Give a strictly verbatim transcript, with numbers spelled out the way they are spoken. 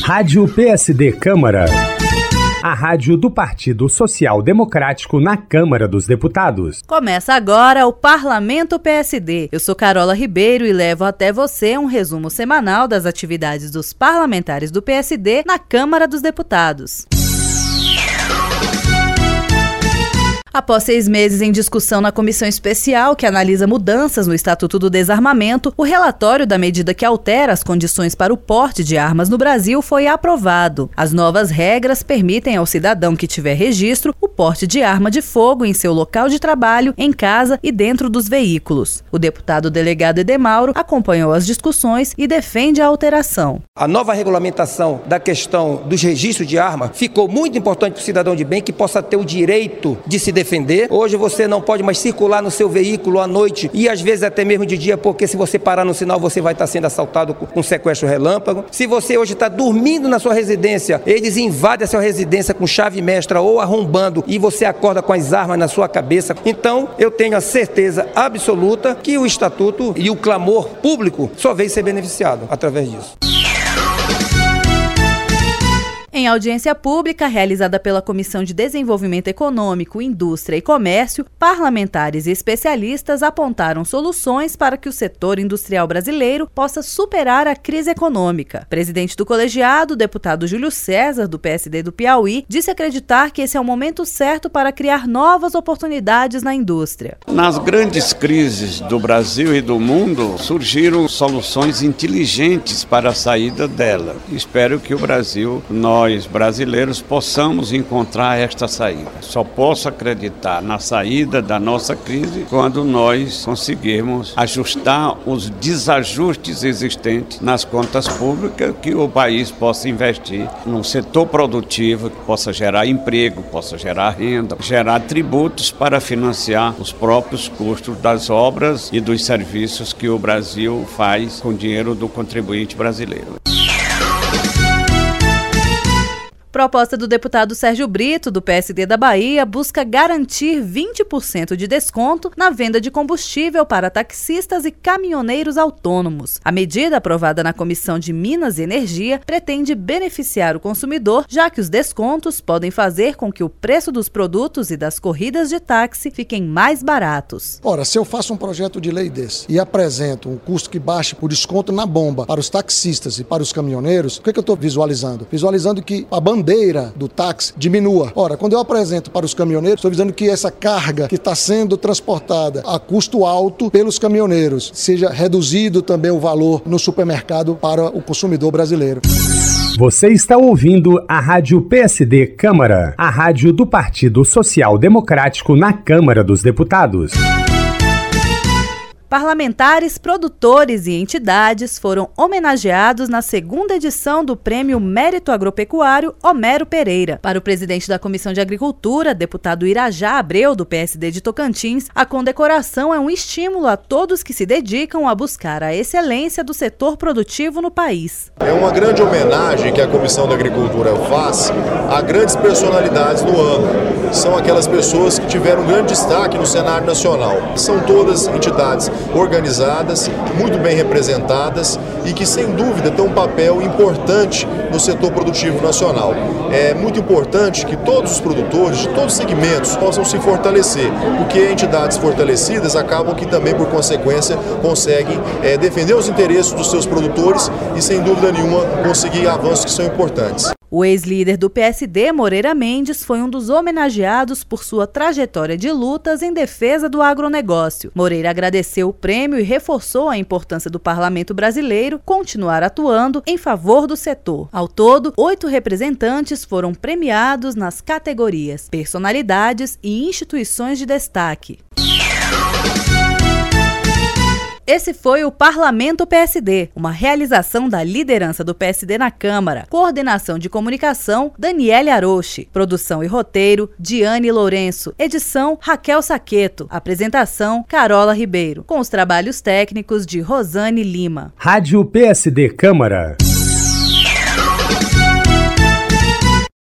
Rádio P S D Câmara. A rádio do Partido Social Democrático na Câmara dos Deputados. Começa agora o Parlamento P S D. Eu sou Carola Ribeiro e levo até você um resumo semanal das atividades dos parlamentares do P S D na Câmara dos Deputados. Após seis meses em discussão na comissão especial que analisa mudanças no Estatuto do Desarmamento, o relatório da medida que altera as condições para o porte de armas no Brasil foi aprovado. As novas regras permitem ao cidadão que tiver registro o porte de arma de fogo em seu local de trabalho, em casa e dentro dos veículos. O deputado delegado Edemauro acompanhou as discussões e defende a alteração. A nova regulamentação da questão dos registros de arma ficou muito importante para o cidadão de bem que possa ter o direito de se defender. Hoje você não pode mais circular no seu veículo à noite e às vezes até mesmo de dia, porque se você parar no sinal você vai estar sendo assaltado com sequestro relâmpago. Se você hoje está dormindo na sua residência, eles invadem a sua residência com chave mestra ou arrombando e você acorda com as armas na sua cabeça. Então eu tenho a certeza absoluta que o Estatuto e o clamor público só vem ser beneficiado através disso. Em audiência pública realizada pela Comissão de Desenvolvimento Econômico, Indústria e Comércio, parlamentares e especialistas apontaram soluções para que o setor industrial brasileiro possa superar a crise econômica. Presidente do colegiado, o deputado Júlio César, do P S D do Piauí, disse acreditar que esse é o momento certo para criar novas oportunidades na indústria. Nas grandes crises do Brasil e do mundo, surgiram soluções inteligentes para a saída dela. Espero que o Brasil, nós Nós, brasileiros, possamos encontrar esta saída. Só posso acreditar na saída da nossa crise quando nós conseguirmos ajustar os desajustes existentes nas contas públicas, que o país possa investir num setor produtivo que possa gerar emprego, possa gerar renda, gerar tributos para financiar os próprios custos das obras e dos serviços que o Brasil faz com o dinheiro do contribuinte brasileiro. Proposta do deputado Sérgio Brito, do P S D da Bahia, busca garantir vinte por cento de desconto na venda de combustível para taxistas e caminhoneiros autônomos. A medida, aprovada na Comissão de Minas e Energia, pretende beneficiar o consumidor, já que os descontos podem fazer com que o preço dos produtos e das corridas de táxi fiquem mais baratos. Ora, se eu faço um projeto de lei desse e apresento um custo que baixe por desconto na bomba para os taxistas e para os caminhoneiros, o que, é que eu estou visualizando? Visualizando que a bandeira do táxi diminua. Ora, quando eu apresento para os caminhoneiros, estou dizendo que essa carga que está sendo transportada a custo alto pelos caminhoneiros, seja reduzido também o valor no supermercado para o consumidor brasileiro. Você está ouvindo a Rádio P S D Câmara, a rádio do Partido Social Democrático na Câmara dos Deputados. Parlamentares, produtores e entidades foram homenageados na segunda edição do Prêmio Mérito Agropecuário Homero Pereira. Para o presidente da Comissão de Agricultura, deputado Irajá Abreu, do P S D de Tocantins, a condecoração é um estímulo a todos que se dedicam a buscar a excelência do setor produtivo no país. É uma grande homenagem que a Comissão da Agricultura faz a grandes personalidades do ano. São aquelas pessoas que tiveram um grande destaque no cenário nacional. São todas entidades organizadas, muito bem representadas e que, sem dúvida, têm um papel importante no setor produtivo nacional. É muito importante que todos os produtores de todos os segmentos possam se fortalecer, porque entidades fortalecidas acabam que também, por consequência, conseguem é, defender os interesses dos seus produtores e, sem dúvida nenhuma, conseguir avanços que são importantes. O ex-líder do P S D, Moreira Mendes, foi um dos homenageados por sua trajetória de lutas em defesa do agronegócio. Moreira agradeceu o prêmio e reforçou a importância do parlamento brasileiro continuar atuando em favor do setor. Ao todo, oito representantes foram premiados nas categorias Personalidades e Instituições de Destaque. Esse foi o Parlamento P S D, uma realização da liderança do P S D na Câmara. Coordenação de comunicação, Daniele Aroche. Produção e roteiro, Diane Lourenço. Edição, Raquel Saqueto. Apresentação, Carola Ribeiro. Com os trabalhos técnicos de Rosane Lima. Rádio P S D Câmara.